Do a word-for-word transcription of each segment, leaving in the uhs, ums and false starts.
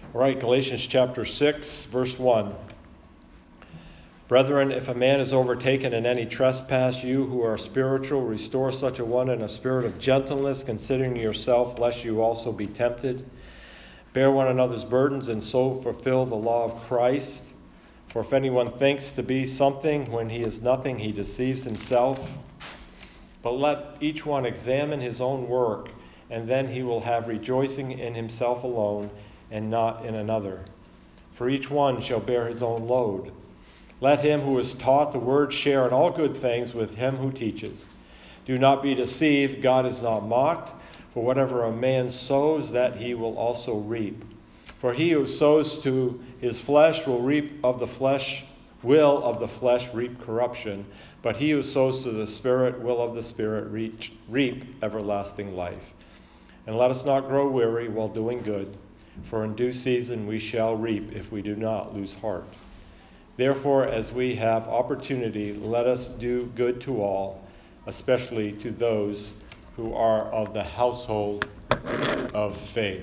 All right, Galatians chapter six, verse one. Brethren, if a man is overtaken in any trespass, you who are spiritual, restore such a one in a spirit of gentleness, considering yourself, lest you also be tempted. Bear one another's burdens, and so fulfill the law of Christ. For if anyone thinks to be something when he is nothing, he deceives himself. But let each one examine his own work, and then he will have rejoicing in himself alone, and not in another. For each one shall bear his own load. Let him who is taught the word share in all good things with him who teaches. Do not be deceived, God is not mocked. For whatever a man sows, that he will also reap. For he who sows to his flesh will reap of the flesh, will of the flesh reap corruption. But he who sows to the Spirit will of the Spirit reach, reap everlasting life. And let us not grow weary while doing good, for in due season we shall reap if we do not lose heart. Therefore, as we have opportunity, let us do good to all, especially to those who are of the household of faith.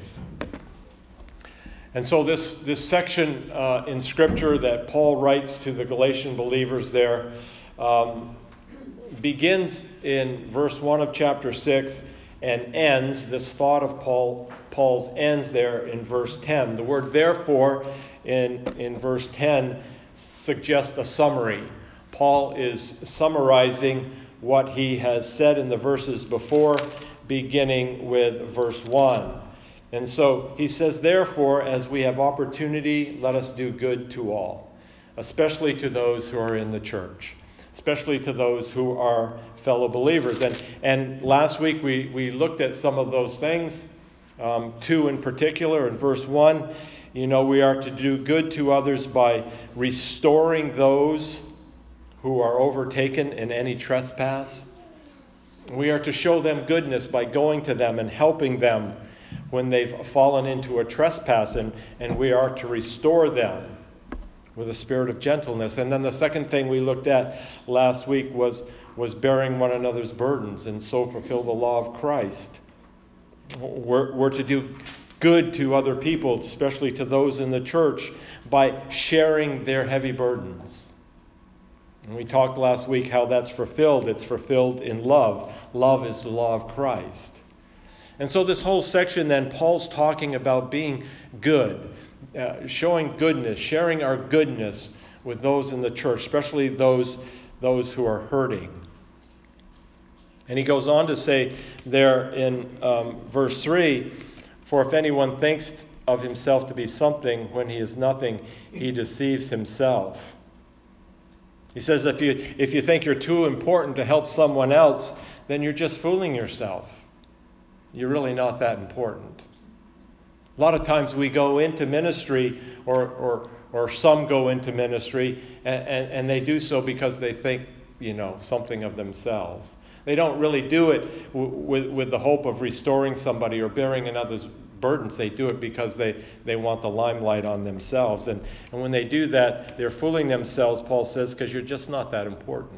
And so this, this section uh, in Scripture that Paul writes to the Galatian believers there um, begins in verse one of chapter six and ends, this thought of Paul, Paul's ends there in verse ten. The word therefore in, in verse ten suggests a summary. Paul is summarizing what he has said in the verses before, beginning with verse one. And so he says, therefore, as we have opportunity, let us do good to all, especially to those who are in the church, especially to those who are fellow believers. And, and last week we, we looked at some of those things, um, two in particular. In verse one, you know, we are to do good to others by restoring those who are overtaken in any trespass. We are to show them goodness by going to them and helping them when they've fallen into a trespass, and, and we are to restore them with a spirit of gentleness. And then the second thing we looked at last week was, was bearing one another's burdens, and so fulfill the law of Christ. We're, we're to do good to other people, especially to those in the church, by sharing their heavy burdens. And we talked last week how that's fulfilled. It's fulfilled in love. Love is the law of Christ. And so this whole section then, Paul's talking about being good, uh, showing goodness, sharing our goodness with those in the church, especially those, those who are hurting. And he goes on to say there in um, verse three, for if anyone thinks of himself to be something when he is nothing, he deceives himself. He says if you if you think you're too important to help someone else, then you're just fooling yourself. You're really not that important. A lot of times we go into ministry, or or, or some go into ministry, and, and, and they do so because they think, you know, something of themselves. They don't really do it w- with, with the hope of restoring somebody or bearing another's burdens. They do it because they, they want the limelight on themselves. And, and when they do that, they're fooling themselves, Paul says, because you're just not that important.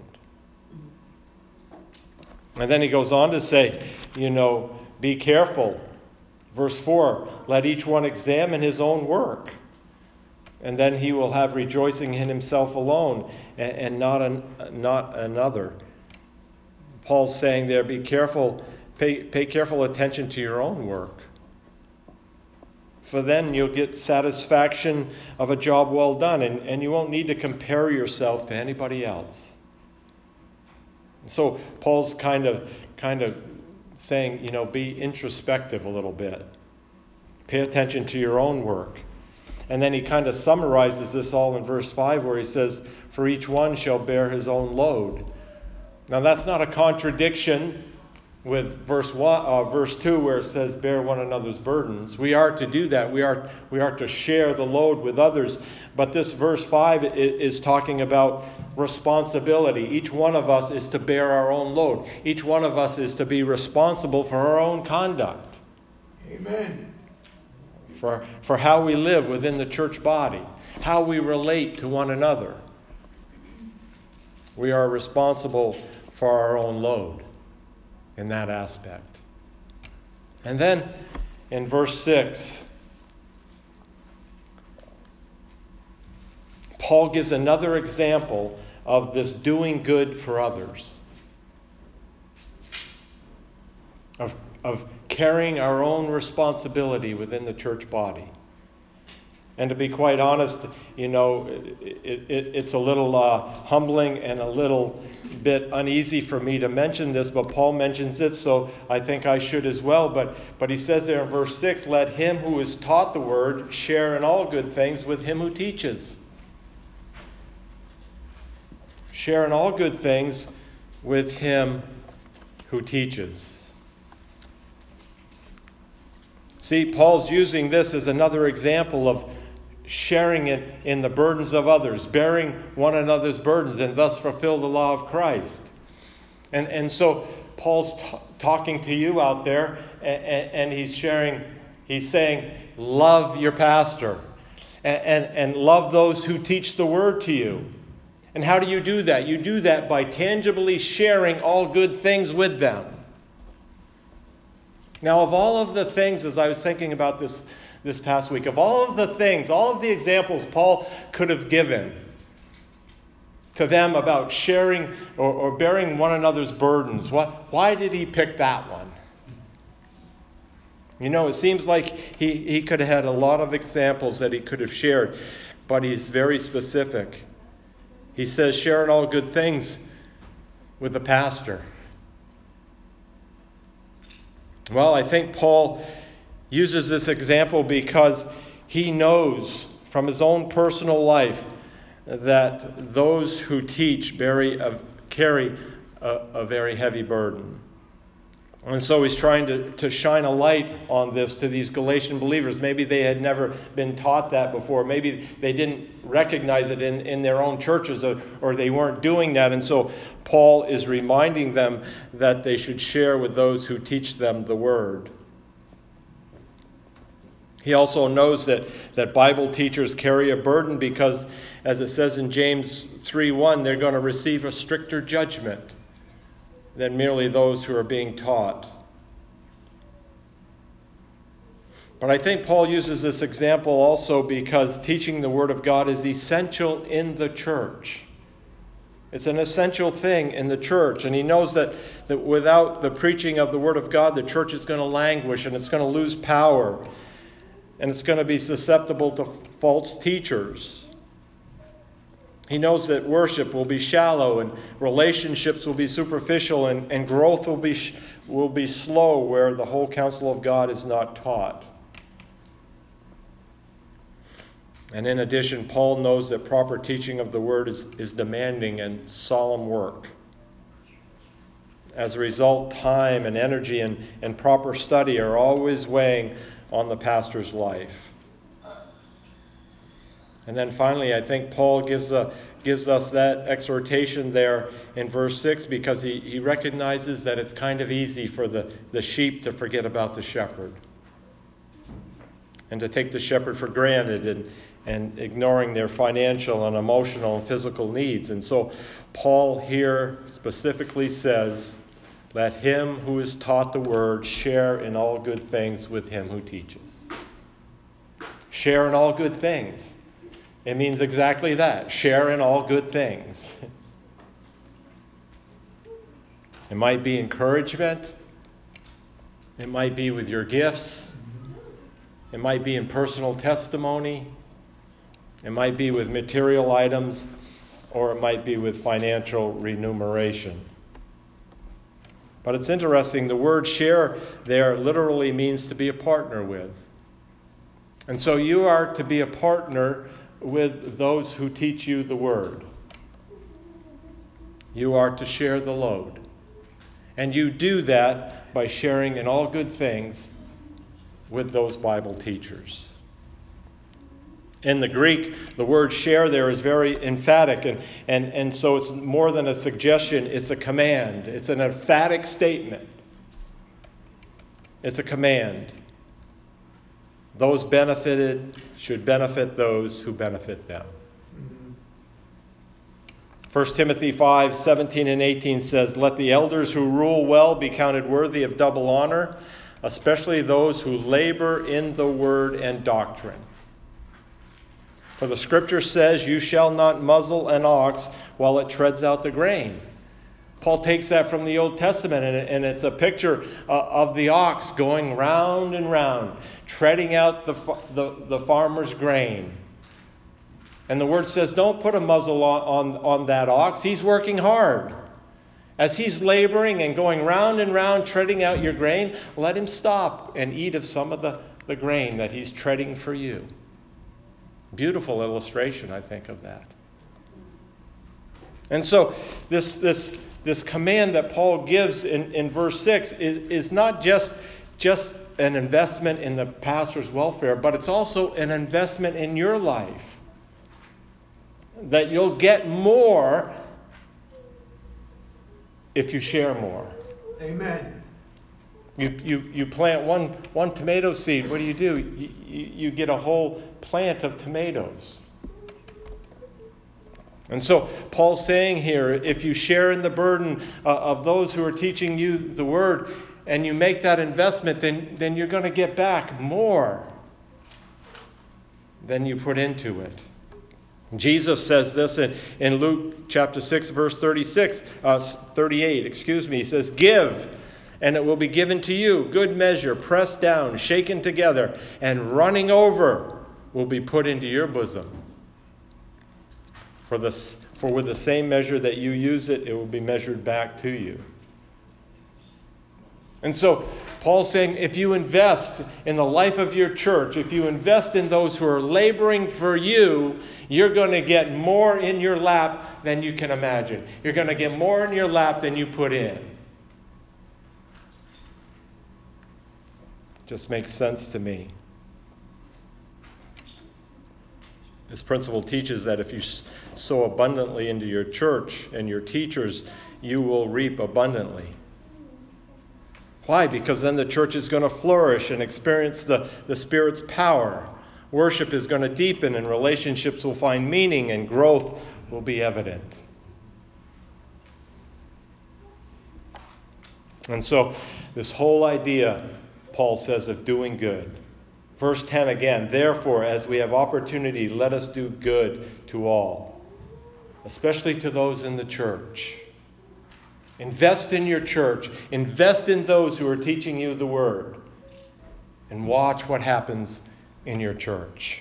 And then he goes on to say, you know, be careful. Verse four, let each one examine his own work, and then he will have rejoicing in himself alone, and, and not an, not another. Paul's saying there, be careful, pay, pay careful attention to your own work. For then you'll get satisfaction of a job well done, and, and you won't need to compare yourself to anybody else. So Paul's kind of kind of saying, you know, be introspective a little bit. Pay attention to your own work. And then he kind of summarizes this all in verse five, where he says, for each one shall bear his own load. Now that's not a contradiction with verse one, uh, verse two, where it says, bear one another's burdens. We are to do that. We are we are to share the load with others. But this verse five is talking about responsibility. Each one of us is to bear our own load. Each one of us is to be responsible for our own conduct. Amen. For, for how we live within the church body, how we relate to one another. We are responsible for our own load in that aspect. And then in verse six, Paul gives another example of this doing good for others. Of, of carrying our own responsibility within the church body. And to be quite honest, you know, it, it, it's a little uh, humbling and a little bit uneasy for me to mention this, but Paul mentions it, so I think I should as well. But, but he says there in verse six, let him who is taught the word share in all good things with him who teaches. Share in all good things with him who teaches. See, Paul's using this as another example of sharing it in the burdens of others, bearing one another's burdens, and thus fulfill the law of Christ. And, and so Paul's t- talking to you out there, and, and he's sharing, he's saying, love your pastor, and, and, and love those who teach the word to you. And how do you do that? You do that by tangibly sharing all good things with them. Now, of all of the things, as I was thinking about this this past week, of all of the things, all of the examples Paul could have given to them about sharing or, or bearing one another's burdens, what, why did he pick that one? You know, it seems like he, he could have had a lot of examples that he could have shared, but he's very specific. He says, share in all good things with the pastor. Well, I think Paul uses this example because he knows from his own personal life that those who teach carry a, carry a, a very heavy burden. And so he's trying to, to shine a light on this to these Galatian believers. Maybe they had never been taught that before. Maybe they didn't recognize it in, in their own churches, or, or they weren't doing that. And so Paul is reminding them that they should share with those who teach them the word. He also knows that, that Bible teachers carry a burden because, as it says in James three one, they're going to receive a stricter judgment than merely those who are being taught. But I think Paul uses this example also because teaching the Word of God is essential in the church. It's an essential thing in the church. And he knows that, that without the preaching of the Word of God, the church is going to languish and it's going to lose power. And it's going to be susceptible to false teachers. He knows that worship will be shallow and relationships will be superficial and, and growth will be will be slow where the whole counsel of God is not taught. And in addition, Paul knows that proper teaching of the word is, is demanding and solemn work. As a result, time and energy and, and proper study are always weighing on the pastor's life. And then finally, I think Paul gives a, gives us that exhortation there in verse six because he, he recognizes that it's kind of easy for the, the sheep to forget about the shepherd and to take the shepherd for granted and, and ignoring their financial and emotional and physical needs. And so Paul here specifically says, let him who is taught the word share in all good things with him who teaches. Share in all good things. It means exactly that. Share in all good things. It might be encouragement. It might be with your gifts. It might be in personal testimony. It might be with material items. Or it might be with financial remuneration. But it's interesting, the word share there literally means to be a partner with. And so you are to be a partner with those who teach you the word. You are to share the load. And you do that by sharing in all good things with those Bible teachers. In the Greek, the word share there is very emphatic, and, and, and so it's more than a suggestion, it's a command. It's an emphatic statement. It's a command. Those benefited should benefit those who benefit them. First Timothy five seventeen and eighteen says, let the elders who rule well be counted worthy of double honor, especially those who labor in the word and doctrine. For the scripture says, you shall not muzzle an ox while it treads out the grain. Paul takes that from the Old Testament, and it's a picture of the ox going round and round, treading out the, the, the farmer's grain. And the word says, don't put a muzzle on, on, on that ox. He's working hard. As he's laboring and going round and round, treading out your grain, let him stop and eat of some of the, the grain that he's treading for you. Beautiful illustration, I think, of that. And so this this this command that Paul gives in, in verse six is, is not just, just an investment in the pastor's welfare, but it's also an investment in your life. That you'll get more if you share more. Amen. You you you plant one one tomato seed. What do you do? You, you, you get a whole plant of tomatoes. And so Paul's saying here, if you share in the burden uh, of those who are teaching you the word, and you make that investment, then then you're going to get back more than you put into it. Jesus says this in, in Luke chapter six, verse thirty-six, uh, thirty-eight, excuse me. He says, give, and it will be given to you. Good measure, pressed down, shaken together, and running over will be put into your bosom. For, this, for with the same measure that you use it, it will be measured back to you. And so Paul's saying, if you invest in the life of your church, if you invest in those who are laboring for you, you're going to get more in your lap than you can imagine. You're going to get more in your lap than you put in. Just makes sense to me. This principle teaches that if you sow abundantly into your church and your teachers, you will reap abundantly. Why? Because then the church is going to flourish and experience the, the Spirit's power. Worship is going to deepen and relationships will find meaning and growth will be evident. And so this whole idea, Paul says, of doing good. Verse ten again, therefore, as we have opportunity, let us do good to all, especially to those in the church. Invest in your church. Invest in those who are teaching you the word. And watch what happens in your church.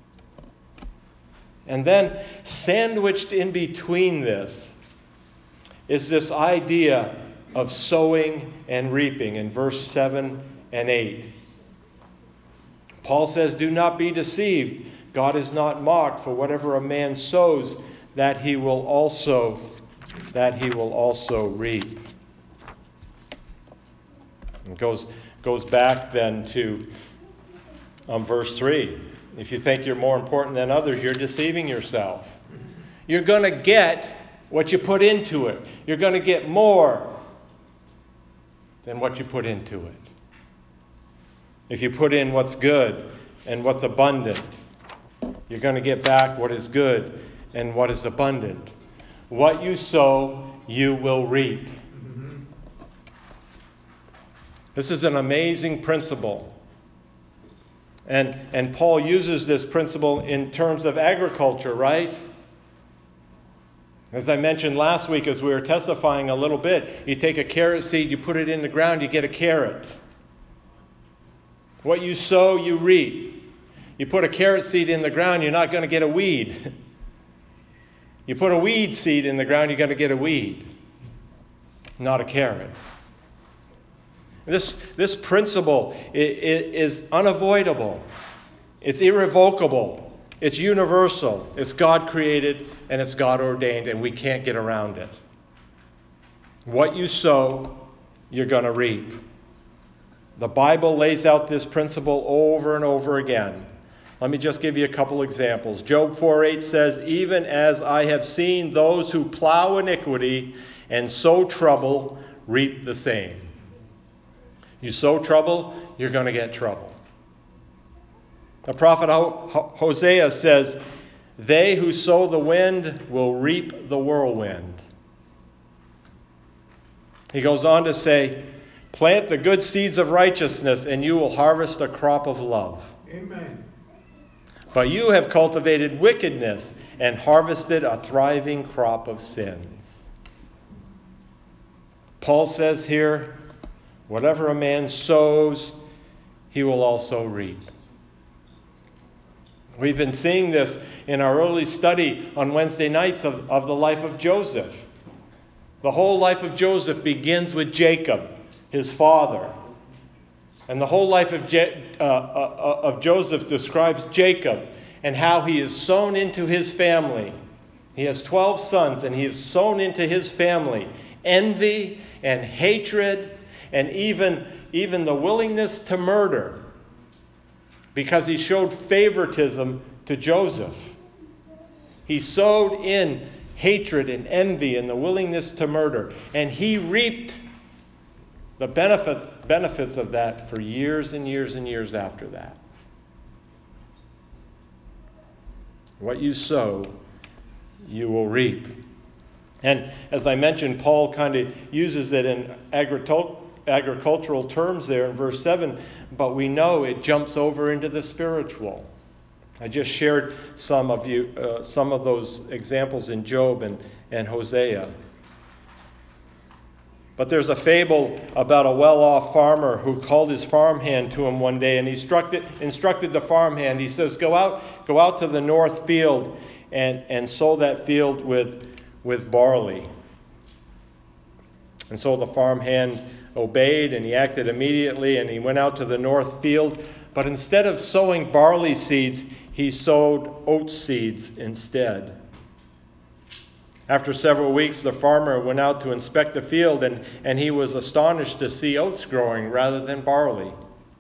And then sandwiched in between this is this idea of sowing and reaping in verse seven and eight. Paul says, do not be deceived. God is not mocked, for whatever a man sows, that he will also that he will also reap. It goes goes back then to um, verse three. If you think you're more important than others, you're deceiving yourself. You're going to get what you put into it. You're going to get more than what you put into it. If you put in what's good and what's abundant, you're going to get back what is good and what is abundant. What you sow, you will reap. Mm-hmm. This is an amazing principle. And, and Paul uses this principle in terms of agriculture, right? As I mentioned last week as we were testifying a little bit, you take a carrot seed, you put it in the ground, you get a carrot. What you sow, you reap. You put a carrot seed in the ground, you're not going to get a weed. You put a weed seed in the ground, you're going to get a weed, not a carrot. This, this principle is unavoidable. It's irrevocable. It's universal. It's God created and it's God ordained, and we can't get around it. What you sow, you're going to reap. The Bible lays out this principle over and over again. Let me just give you a couple examples. Job four eight says, even as I have seen those who plow iniquity and sow trouble reap the same. You sow trouble, you're going to get trouble. The prophet Hosea says, they who sow the wind will reap the whirlwind. He goes on to say, plant the good seeds of righteousness and you will harvest a crop of love. Amen. But you have cultivated wickedness and harvested a thriving crop of sins. Paul says here, whatever a man sows, he will also reap. We've been seeing this in our early study on Wednesday nights of, of the life of Joseph. The whole life of Joseph begins with Jacob, his father. And the whole life of, Je- uh, uh, of Joseph describes Jacob and how he is sown into his family. He has twelve sons, and he is sown into his family envy and hatred and even, even the willingness to murder, because he showed favoritism to Joseph. He sowed in hatred and envy and the willingness to murder, and he reaped the benefit, benefits of that for years and years and years after that. What you sow, you will reap. And as I mentioned, Paul kind of uses it in agricultural agricultural terms there in verse seven, but we know it jumps over into the spiritual. I just shared some of you, uh, some of those examples in Job and, and Hosea. But there's a fable about a well-off farmer who called his farmhand to him one day, and he instructed, instructed the farmhand. He says, go out, go out to the north field and, and sow that field with, with barley. And so the farmhand obeyed, and he acted immediately, and he went out to the north field. But instead of sowing barley seeds, he sowed oat seeds instead. After several weeks, the farmer went out to inspect the field, and, and he was astonished to see oats growing rather than barley.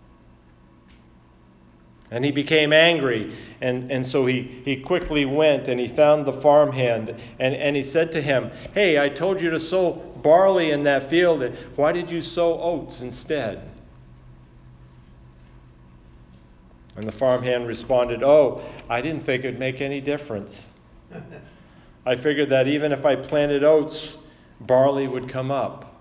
And he became angry, and, and so he, he quickly went and he found the farmhand, and, and he said to him, hey, I told you to sow barley in that field. Why did you sow oats instead? And the farmhand responded, oh, I didn't think it'd make any difference. I figured that even if I planted oats, barley would come up.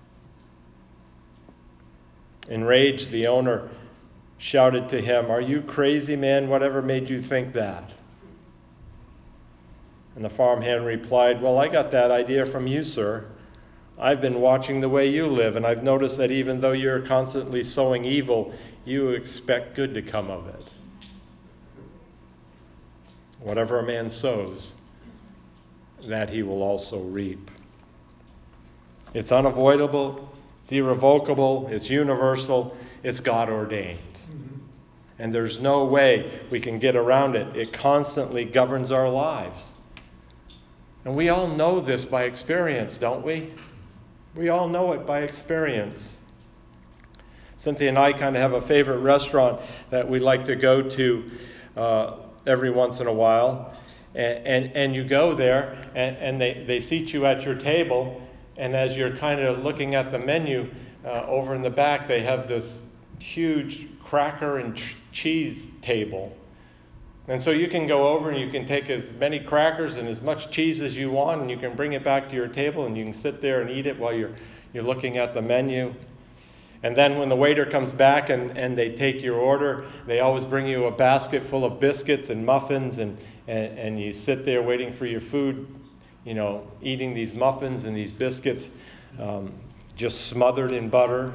Enraged, the owner shouted to him, are you crazy, man? Whatever made you think that? And the farmhand replied, well, I got that idea from you, sir. I've been watching the way you live, and I've noticed that even though you're constantly sowing evil, you expect good to come of it. Whatever a man sows, that he will also reap. It's unavoidable, it's irrevocable, it's universal, it's God ordained. Mm-hmm. And there's no way we can get around it. It constantly governs our lives. And we all know this by experience, don't we? We all know it by experience. Cynthia and I kind of have a favorite restaurant that we like to go to uh, every once in a while. And, and, and you go there, and, and they, they seat you at your table, and as you're kind of looking at the menu, uh, over in the back, they have this huge cracker and ch- cheese table. And so you can go over and you can take as many crackers and as much cheese as you want, and you can bring it back to your table, and you can sit there and eat it while you're you're looking at the menu. And then when the waiter comes back and, and they take your order, they always bring you a basket full of biscuits and muffins, and, and, and you sit there waiting for your food, you know, eating these muffins and these biscuits, um, just smothered in butter.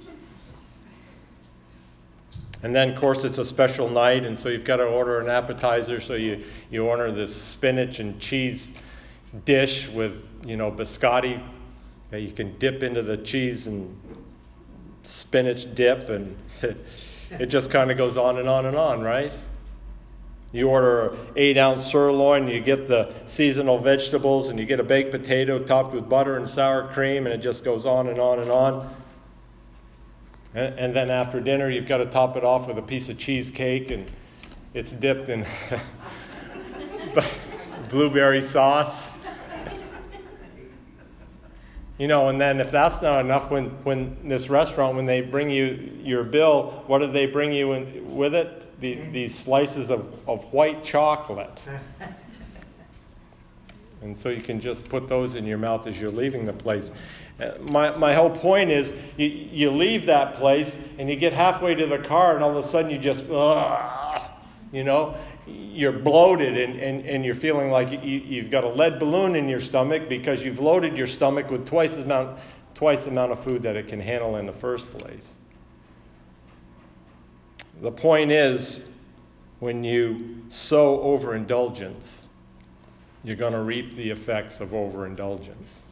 And then, of course, it's a special night, and so you've got to order an appetizer, so you, you order this spinach and cheese dish with, you know, biscotti that you can dip into the cheese and spinach dip, and it, it just kind of goes on and on and on, right? You order an eight-ounce sirloin, you get the seasonal vegetables, and you get a baked potato topped with butter and sour cream, and it just goes on and on and on. And, and then after dinner, you've got to top it off with a piece of cheesecake, and it's dipped in blueberry sauce. You know, and then if that's not enough, when, when this restaurant, when they bring you your bill, what do they bring you in, with it? The, these slices of, of white chocolate. And so you can just put those in your mouth as you're leaving the place. Uh, my my whole point is, you, you leave that place and you get halfway to the car, and all of a sudden you just, ugh, You know, you're bloated and, and, and you're feeling like you, you've got a lead balloon in your stomach because you've loaded your stomach with twice the amount, twice the amount of food that it can handle in the first place. The point is, when you sow overindulgence, you're going to reap the effects of overindulgence.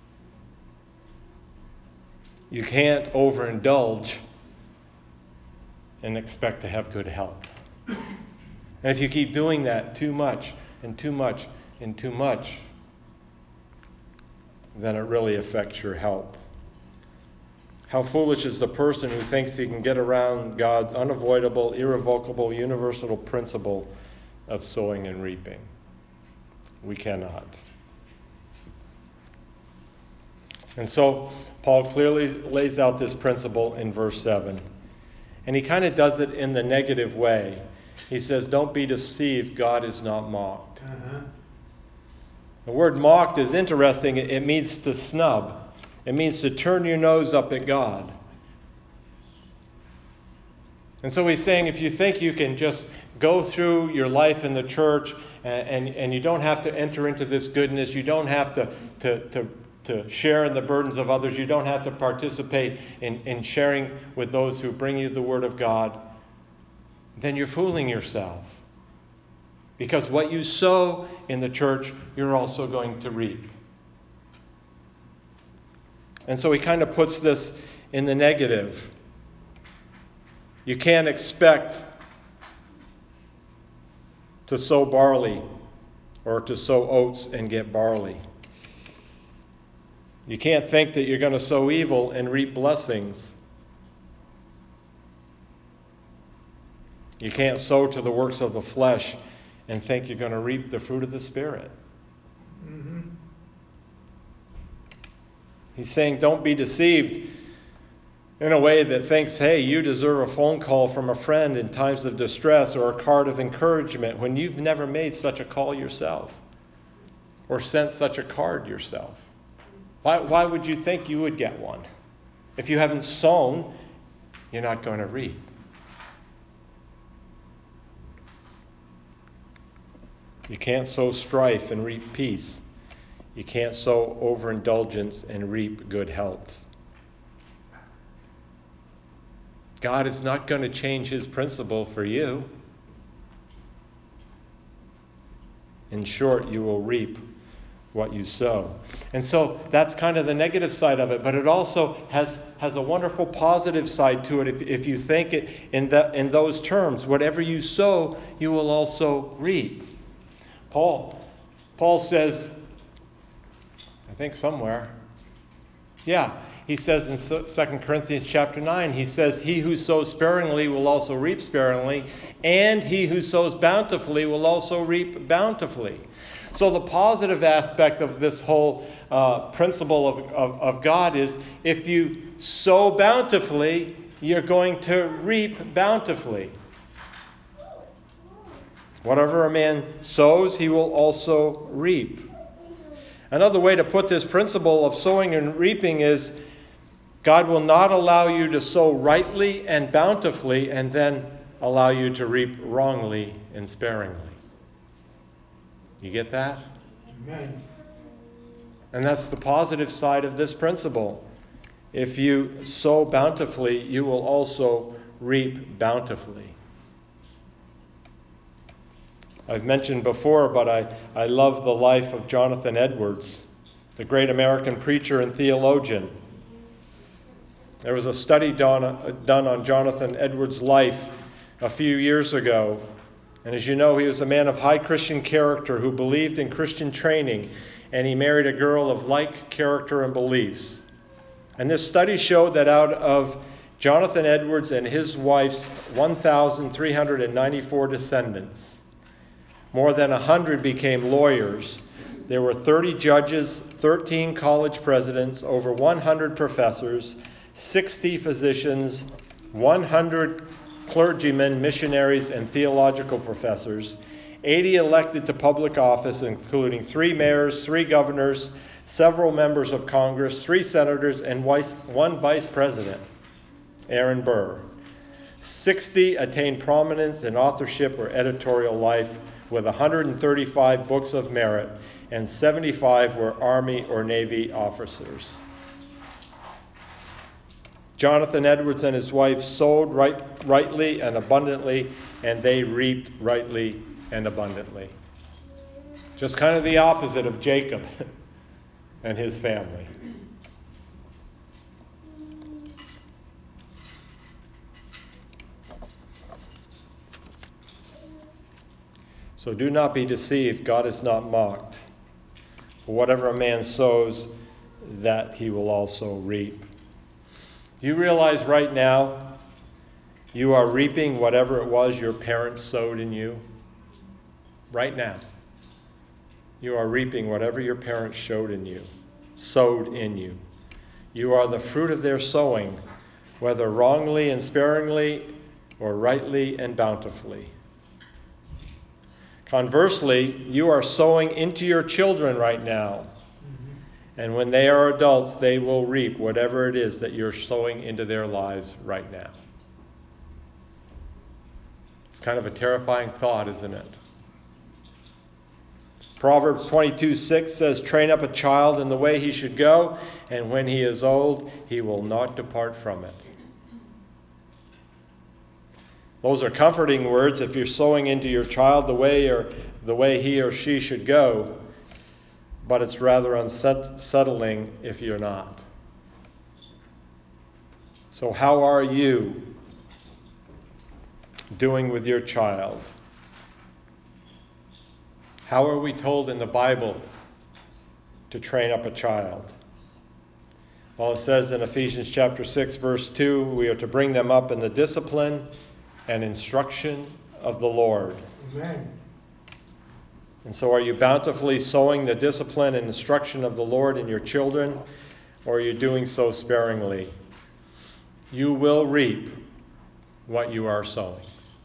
You can't overindulge and expect to have good health. And if you keep doing that too much and too much and too much, then it really affects your health. How foolish is the person who thinks he can get around God's unavoidable, irrevocable, universal principle of sowing and reaping. We cannot. And so Paul clearly lays out this principle in verse seven. And he kind of does it in the negative way. He says, don't be deceived, God is not mocked. Uh-huh. The word mocked is interesting. It means to snub. It means to turn your nose up at God. And so he's saying if you think you can just go through your life in the church and, and, and you don't have to enter into this goodness, you don't have to, to, to, to share in the burdens of others, you don't have to participate in, in sharing with those who bring you the Word of God, then you're fooling yourself. Because what you sow in the church, you're also going to reap. And so he kind of puts this in the negative. You can't expect to sow barley or to sow oats and get barley. You can't think that you're going to sow evil and reap blessings. You can't sow to the works of the flesh and think you're going to reap the fruit of the Spirit. Mm-hmm. He's saying don't be deceived in a way that thinks, hey, you deserve a phone call from a friend in times of distress or a card of encouragement when you've never made such a call yourself or sent such a card yourself. Why, why would you think you would get one? If you haven't sown, you're not going to reap. You can't sow strife and reap peace. You can't sow overindulgence and reap good health. God is not going to change his principle for you. In short, you will reap what you sow. And so that's kind of the negative side of it, but it also has, has a wonderful positive side to it if, if you think it in, the, in those terms. Whatever you sow, you will also reap. Paul, Paul says, I think somewhere, yeah, he says in Second Corinthians chapter nine, he says, he who sows sparingly will also reap sparingly, and he who sows bountifully will also reap bountifully. So the positive aspect of this whole uh, principle of, of, of God is if you sow bountifully, you're going to reap bountifully. Whatever a man sows, he will also reap. Another way to put this principle of sowing and reaping is God will not allow you to sow rightly and bountifully and then allow you to reap wrongly and sparingly. You get that? Amen. And that's the positive side of this principle. If you sow bountifully, you will also reap bountifully. I've mentioned before, but I, I love the life of Jonathan Edwards, the great American preacher and theologian. There was a study done, done on Jonathan Edwards' life a few years ago. And as you know, he was a man of high Christian character who believed in Christian training, and he married a girl of like character and beliefs. And this study showed that out of Jonathan Edwards and his wife's one thousand three hundred ninety-four descendants, more than one hundred became lawyers. There were thirty judges, thirteen college presidents, over one hundred professors, sixty physicians, one hundred clergymen, missionaries, and theological professors, eighty elected to public office, including three mayors, three governors, several members of Congress, three senators, and one vice president, Aaron Burr. sixty attained prominence in authorship or editorial life with one hundred thirty-five books of merit, and seventy-five were Army or Navy officers. Jonathan Edwards and his wife sowed right, rightly and abundantly, and they reaped rightly and abundantly. Just kind of the opposite of Jacob and his family. So do not be deceived, God is not mocked. For whatever a man sows, that he will also reap. Do you realize right now you are reaping whatever it was your parents sowed in you? Right now. You are reaping whatever your parents sowed in you, sowed in you. You are the fruit of their sowing, whether wrongly and sparingly or rightly and bountifully. Conversely, you are sowing into your children right now. And when they are adults, they will reap whatever it is that you're sowing into their lives right now. It's kind of a terrifying thought, isn't it? Proverbs twenty-two six says, "Train up a child in the way he should go, and when he is old, he will not depart from it." Those are comforting words if you're sowing into your child the way or the way he or she should go, but it's rather unsettling if you're not. So how are you doing with your child? How are we told in the Bible to train up a child? Well, it says in Ephesians chapter six, verse two, we are to bring them up in the discipline and instruction of the Lord. Amen. And so are you bountifully sowing the discipline and instruction of the Lord in your children, or are you doing so sparingly? You will reap what you are sowing.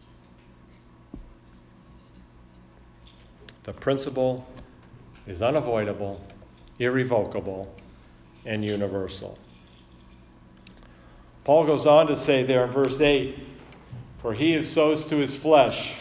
The principle is unavoidable, irrevocable, and universal. Paul goes on to say there in verse eight, "For he who sows to his flesh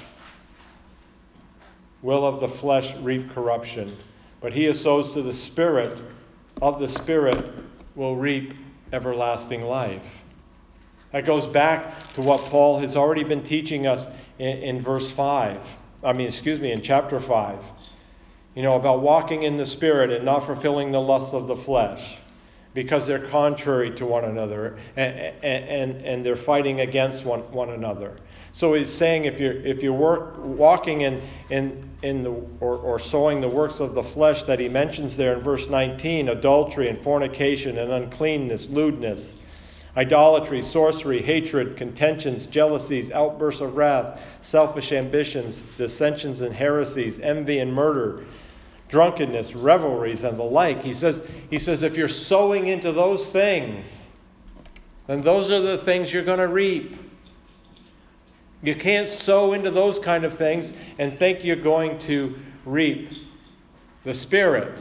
will of the flesh reap corruption, but he who sows to the Spirit of the Spirit will reap everlasting life." That goes back to what Paul has already been teaching us in, in verse five. I mean, excuse me, in chapter five. You know, about walking in the Spirit and not fulfilling the lusts of the flesh, because they're contrary to one another, and, and, and they're fighting against one, one another. So he's saying if you're if you're work, walking in in in the or, or sowing the works of the flesh that he mentions there in verse nineteen, adultery and fornication and uncleanness, lewdness, idolatry, sorcery, hatred, contentions, jealousies, outbursts of wrath, selfish ambitions, dissensions and heresies, envy and murder, drunkenness, revelries, and the like. He says, he says, if you're sowing into those things, then those are the things you're going to reap. You can't sow into those kind of things and think you're going to reap the Spirit.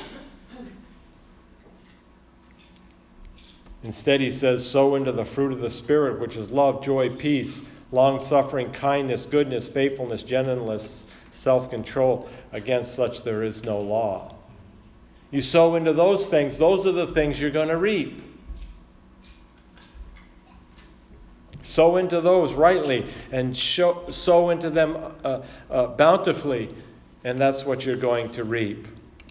Instead, he says, sow into the fruit of the Spirit, which is love, joy, peace, long-suffering, kindness, goodness, faithfulness, gentleness, self-control. Against such there is no law. You sow into those things, those are the things you're going to reap. Sow into those rightly and show, sow into them uh, uh, bountifully, and that's what you're going to reap.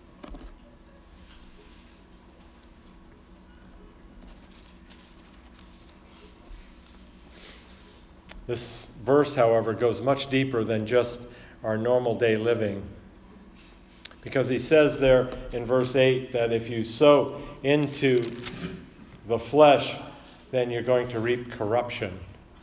This verse, however, goes much deeper than just our normal day living. Because he says there in verse eight that if you sow into the flesh, then you're going to reap corruption.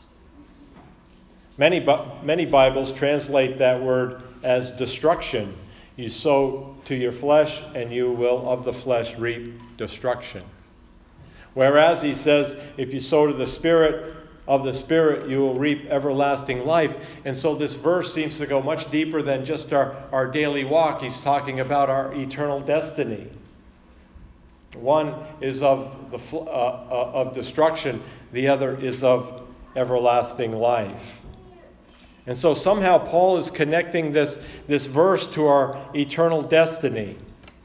Many, many Bibles translate that word as destruction. You sow to your flesh, and you will of the flesh reap destruction. Whereas he says, if you sow to the Spirit, of the Spirit you will reap everlasting life. And so this verse seems to go much deeper than just our, our daily walk. He's talking about our eternal destiny. One is of the uh, uh, of destruction. The other is of everlasting life. And so somehow Paul is connecting this, this verse to our eternal destiny.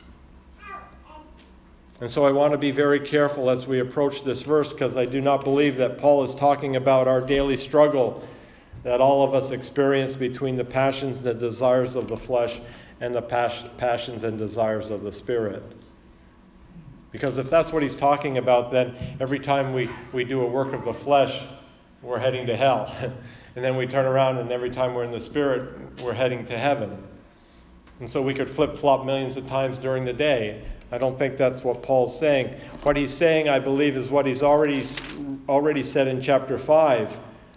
And so I want to be very careful as we approach this verse, because I do not believe that Paul is talking about our daily struggle that all of us experience between the passions and the desires of the flesh and the pas- passions and desires of the Spirit. Because if that's what he's talking about, then every time we, we do a work of the flesh, we're heading to hell. And then we turn around and every time we're in the Spirit, we're heading to heaven. And so we could flip-flop millions of times during the day. I don't think that's what Paul's saying. What he's saying, I believe, is what he's already, already said in chapter five.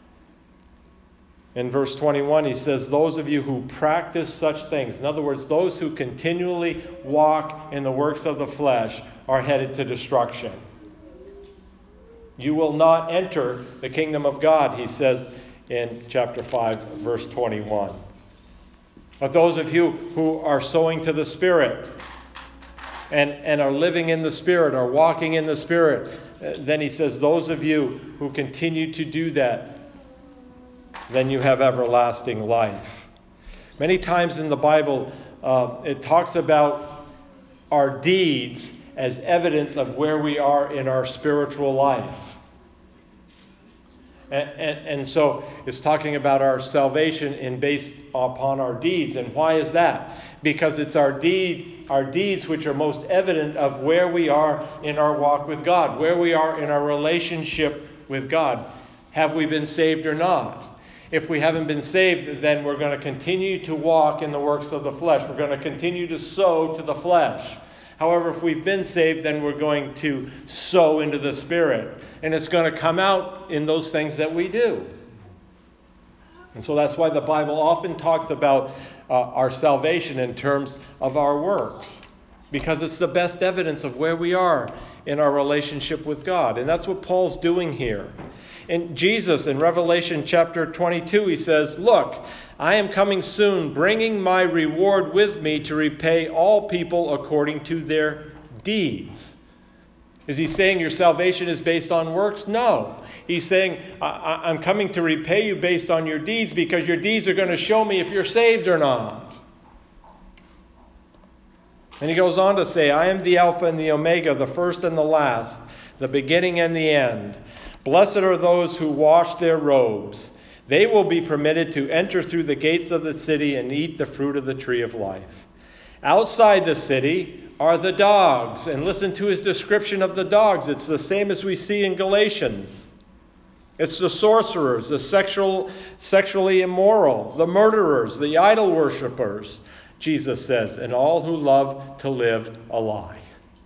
In verse twenty-one, he says, those of you who practice such things, in other words, those who continually walk in the works of the flesh, are headed to destruction. You will not enter the kingdom of God, he says in chapter five, verse twenty-one. But those of you who are sowing to the Spirit and, and are living in the Spirit, are walking in the Spirit, then he says, those of you who continue to do that, then you have everlasting life. Many times in the Bible, uh, it talks about our deeds as evidence of where we are in our spiritual life. And, and, and so it's talking about our salvation in based upon our deeds. And why is that? Because it's our deed, our deeds which are most evident of where we are in our walk with God, where we are in our relationship with God. Have we been saved or not? If we haven't been saved, then we're going to continue to walk in the works of the flesh. We're going to continue to sow to the flesh. However, if we've been saved, then we're going to sow into the Spirit. And it's going to come out in those things that we do. And so that's why the Bible often talks about uh, our salvation in terms of our works. Because it's the best evidence of where we are in our relationship with God. And that's what Paul's doing here. And Jesus, in Revelation chapter twenty-two, he says, look, I am coming soon, bringing my reward with me to repay all people according to their deeds. Is he saying your salvation is based on works? No. He's saying, I- I'm coming to repay you based on your deeds, because your deeds are going to show me if you're saved or not. And he goes on to say, I am the Alpha and the Omega, the first and the last, the beginning and the end. Blessed are those who wash their robes. They will be permitted to enter through the gates of the city and eat the fruit of the tree of life. Outside the city are the dogs. And listen to his description of the dogs. It's the same as we see in Galatians. It's the sorcerers, the sexual, sexually immoral, the murderers, the idol worshippers, Jesus says, and all who love to live a lie.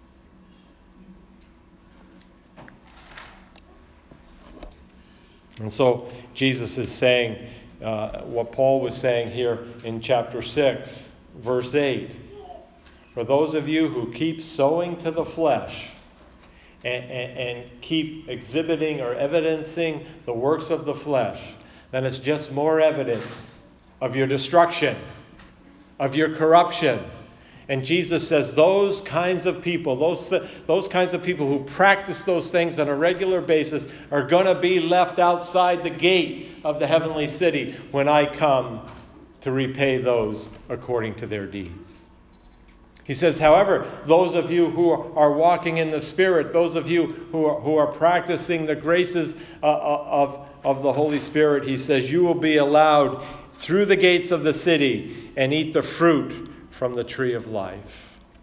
And so Jesus is saying uh, what Paul was saying here in chapter six, verse eight. For those of you who keep sowing to the flesh and, and, and keep exhibiting or evidencing the works of the flesh, then it's just more evidence of your destruction, of your corruption. And Jesus says those kinds of people, those, those kinds of people who practice those things on a regular basis are going to be left outside the gate of the heavenly city when I come to repay those according to their deeds. He says, however, those of you who are walking in the Spirit, those of you who are, who are practicing the graces uh, of, of the Holy Spirit, he says, you will be allowed through the gates of the city and eat the fruit from the tree of life.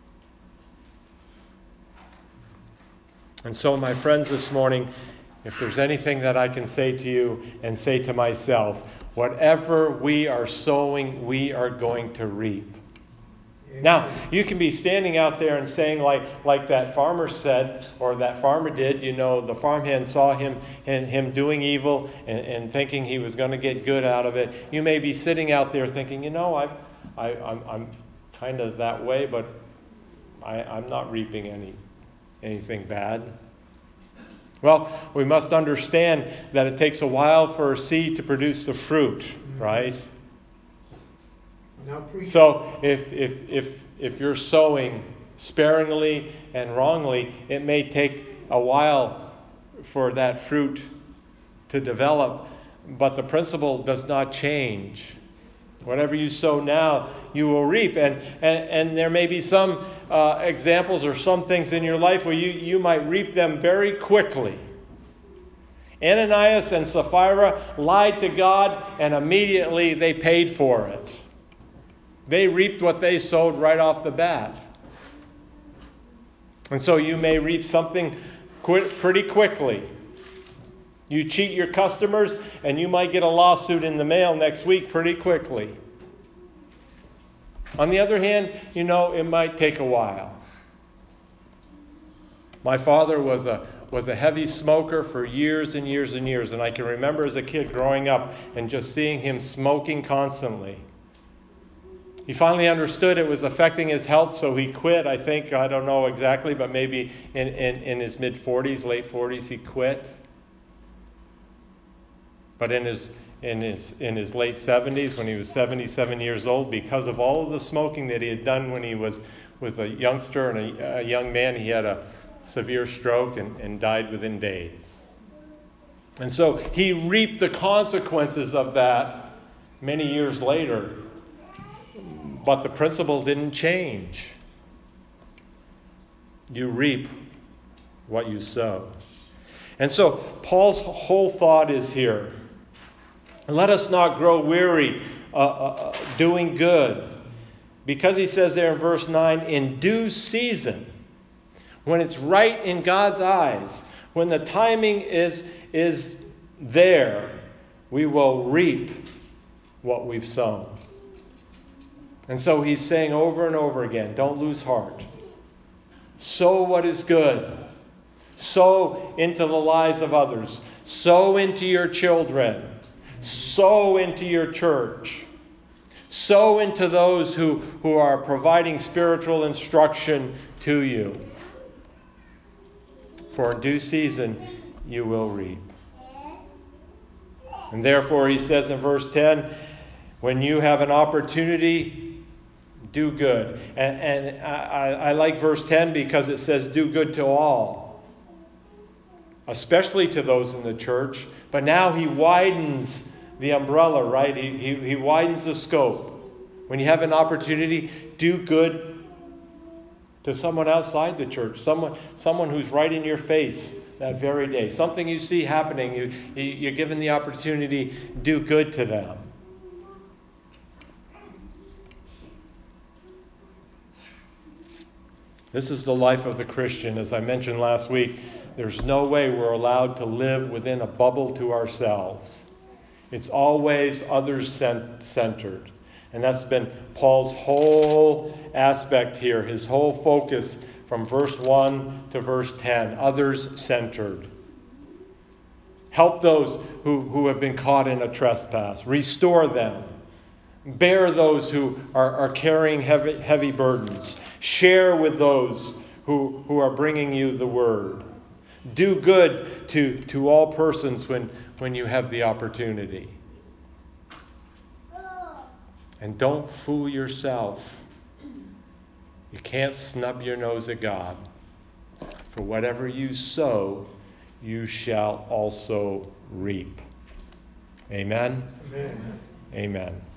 And so, my friends, this morning, if there's anything that I can say to you and say to myself, whatever we are sowing, we are going to reap. Now, you can be standing out there and saying, like like that farmer said, or that farmer did, you know, the farmhand saw him and him doing evil and, and thinking he was going to get good out of it. You may be sitting out there thinking, you know, I've, I, I'm I'm kind of that way, but I, I'm not reaping any anything bad. Well, we must understand that it takes a while for a seed to produce the fruit, right? So if if if if you're sowing sparingly and wrongly, it may take a while for that fruit to develop, but the principle does not change. Whatever you sow now, you will reap. And, and, and there may be some uh, examples or some things in your life where you, you might reap them very quickly. Ananias and Sapphira lied to God, and immediately they paid for it. They reaped what they sowed right off the bat. And so you may reap something qu- pretty quickly. You cheat your customers, and you might get a lawsuit in the mail next week pretty quickly. On the other hand, you know, it might take a while. My father was a was a heavy smoker for years and years and years, and I can remember as a kid growing up and just seeing him smoking constantly. He finally understood it was affecting his health, so he quit. I think, I don't know exactly, but maybe in, in, in his mid-forties, late forties, he quit. But in his in his in his late seventies, when he was seventy-seven years old, because of all of the smoking that he had done when he was was a youngster and a, a young man, he had a severe stroke and, and died within days. And so he reaped the consequences of that many years later. But the principle didn't change. You reap what you sow. And so Paul's whole thought is here. Let us not grow weary uh, uh, doing good. Because he says there in verse nine, in due season, when it's right in God's eyes, when the timing is, is there, we will reap what we've sown. And so he's saying over and over again, don't lose heart. Sow what is good. Sow into the lives of others. Sow into your children. Sow into your church. Sow into those who, who are providing spiritual instruction to you. For in due season you will reap. And therefore he says in verse ten, when you have an opportunity, do good. And, and I, I like verse ten because it says do good to all. Especially to those in the church. But now he widens the umbrella, right? He, he, he widens the scope. When you have an opportunity, do good to someone outside the church, someone someone who's right in your face that very day. Something you see happening, you, you, you're given the opportunity, do good to them. This is the life of the Christian. As I mentioned last week, there's no way we're allowed to live within a bubble to ourselves. It's always others-centered. And that's been Paul's whole aspect here, his whole focus from verse one to verse ten, others-centered. Help those who, who have been caught in a trespass. Restore them. Bear those who are, are carrying heavy, heavy burdens. Share with those who, who are bringing you the word. Do good to, to all persons when, when you have the opportunity. And don't fool yourself. You can't snub your nose at God. For whatever you sow, you shall also reap. Amen? Amen. Amen.